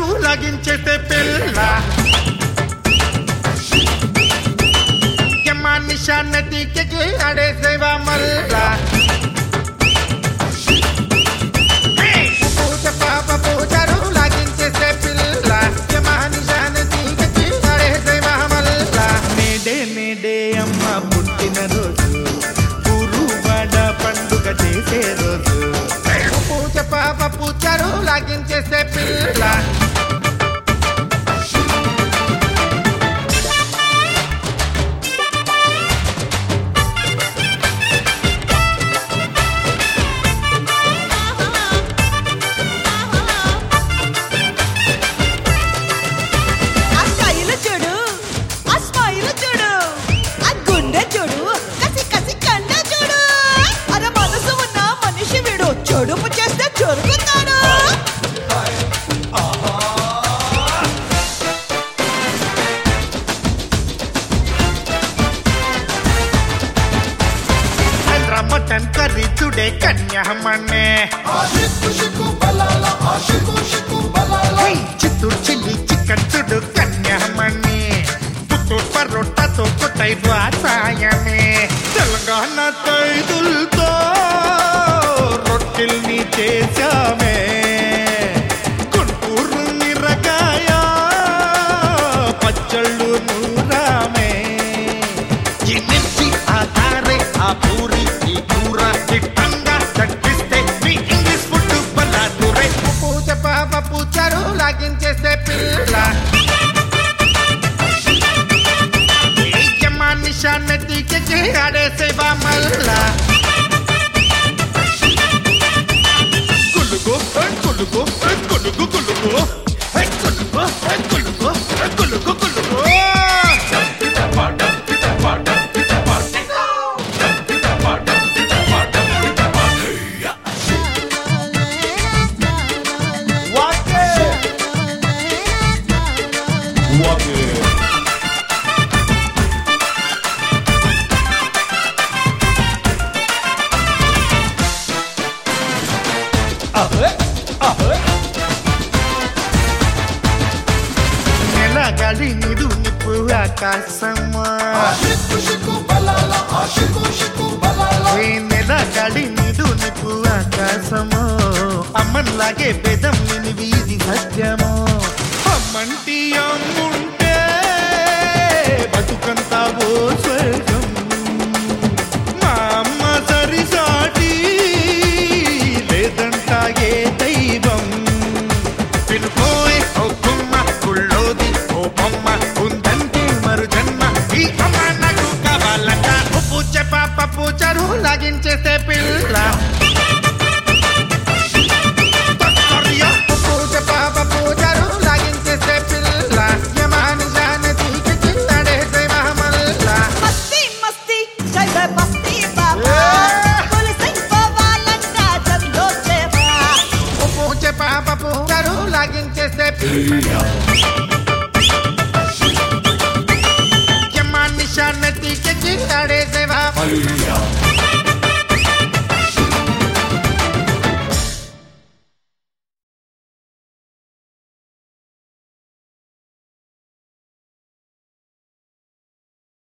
లాగించేస్తే పిల్ల యమా నిశానతికి ఆడేసేవా మల్లా పూజ పాప పూజరు లాగించేస్తే పిల్ల యమా నిశానతికి ఆడేసేవా మల్లా మేడే మేడే అమ్మ పుట్టిన రోజు గురువాడ పండుగ చేసే రోజు పూజ పాప పూజరు లాగించేస్తే పిల్ల చొడుపు చేస్తే చొరుకుతాడు మటన్ కర్రీ చుడే కన్యామణే చిత్తూరు చిల్లి చికెన్ చుడు కన్యామణి పుత్తూరు పరోటాతో కొట్టై వాసాయమే తెలంగాణ తైదులతో రొట్టెల్ని చేశామే గుంటూరు మిరగాయ పచ్చళ్ళు నూరామే ఎన్నించి ఆ తారే ఆ పూరి ఈ కూర తిట్టంగా తగ్గిస్తే మీ ఇంగ్లీష్ ఫుడ్ బలాదురే పూజ పాప పూజరు లాగించేస్తే పిల్ల యమా నిశానతికి ఆడేసేవా మల్లా Gulugo, gulugo, gulugo, gulugo, gulugo, gulugo, gulugo, gulugo. నెలగాలి నిడు నిప్పు ఆకాశమా నెలగాలి నిడు నిప్పు ఆకాశమో అమ్మన్లాగే పెదం నిని వీధి సత్యమో అమ్మంటి అమ్ముంటే బతుకంతా ఓ స్వర్గం మా అమ్మ సరిసాటి లేదంట ఏ దైవం పిలుపోయే ఓ కుమ్మ కుళ్ళోది ఓ బొమ్మ ఉందంటే మరు జన్మ ఈ అమ్మ నాకు కావాలంట ఓ పూజ పాప పూజరు లాగించేస్తే పిల్ల పూజ పాప పూజరు లాగించేస్తే పిల్ల యమా నిశానతికి ఆడేసేవా మల్లా మస్తి మస్తి జై మస్తి బాబా పోలీస్ పోవాలంట జల్లో చేవా పూజ పాప పూజరు లాగించేస్తే పిల్ల యమా నిశానతికి ఆడేసేవా